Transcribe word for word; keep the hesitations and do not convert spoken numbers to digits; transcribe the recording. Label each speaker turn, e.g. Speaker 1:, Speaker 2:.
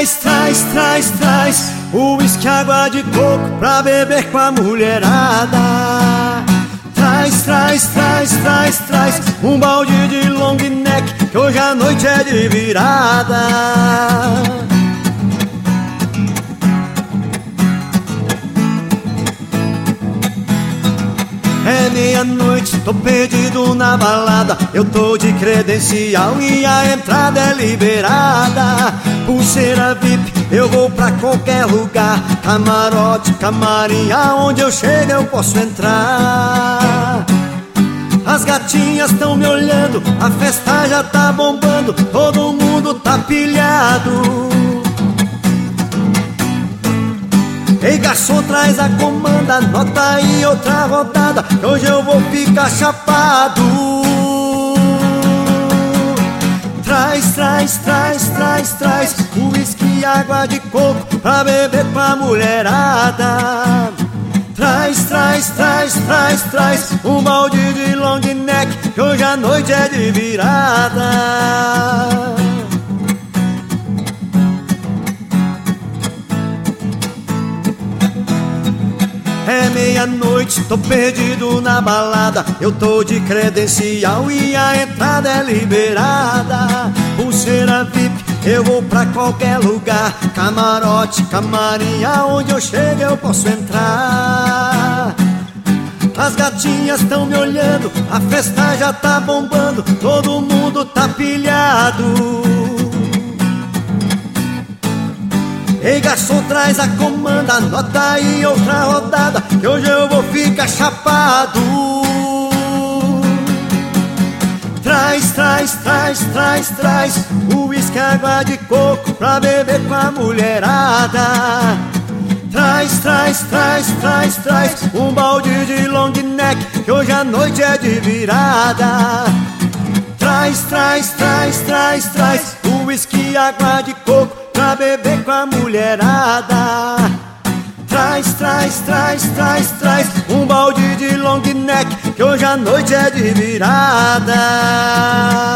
Speaker 1: traz, traz, traz, traz o uísque, água de coco pra beber com a mulherada. Traz, traz, traz, traz, traz um balde de long neck, que hoje a noite é de virada. É meia-noite, tô perdido na balada. Eu tô de credencial e a entrada é liberada. Pulseira V I P, eu vou pra qualquer lugar. Camarote, camarim, aonde eu chego eu posso entrar. As gatinhas tão me olhando, a festa já tá bombando, todo mundo tá pilhado. Ei garçom, traz a comanda, anota aí outra rodada, que hoje eu vou ficar chapado. Traz, traz, traz, traz, traz uísque e água de coco pra beber com a mulherada. Traz, traz, traz, traz, traz um balde de long neck, que hoje a noite é de virada. É meia-noite, tô perdido na balada. Eu tô de credencial e a entrada é liberada. Pulseira V I P, eu vou pra qualquer lugar. Camarote, camarim, aonde eu chego eu posso entrar. As gatinhas tão me olhando, a festa já tá bombando, todo mundo tá pilhado. Ei garçom, traz a comanda, anota aí outra rodada, que hoje eu vou ficar chapado. Traz, traz, traz, traz, traz uísque, água de coco pra beber com a mulherada. Traz, traz, traz, traz, traz um balde de long neck, que hoje a noite é de virada. Traz, traz, traz, traz, traz uísque, água de coco pra beber com a mulherada. Traz, traz, traz, traz, traz um balde de long neck, que hoje a noite é de virada.